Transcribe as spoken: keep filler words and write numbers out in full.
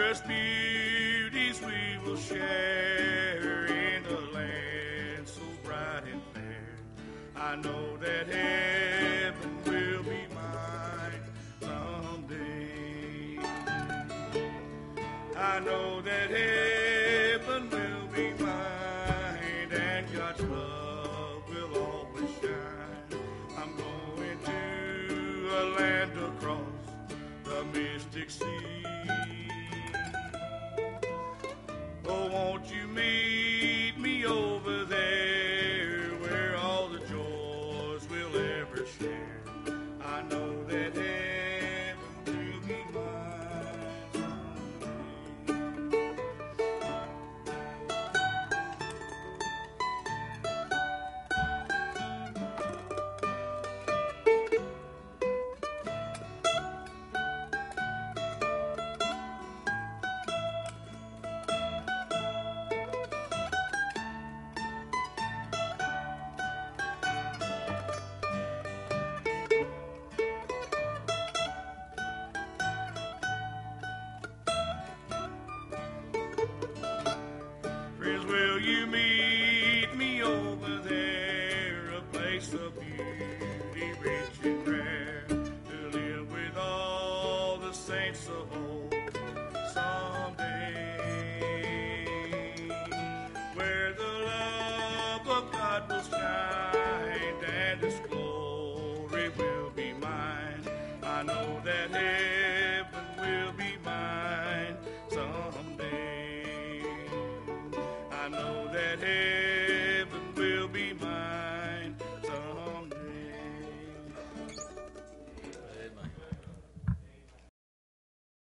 wondrous beauties we will share in a land so bright and fair. I know that heaven will be mine someday. I know that heaven will be mine, and God's love will always shine. I'm going to a land across the mystic sea. Oh, won't you meet me over there where all the joys we'll ever share? I know that heaven will be mine someday. Friends, will you meet me over there, a place of beauty rich and rare, to live with all the saints of old someday, where the love of God will shine and disclose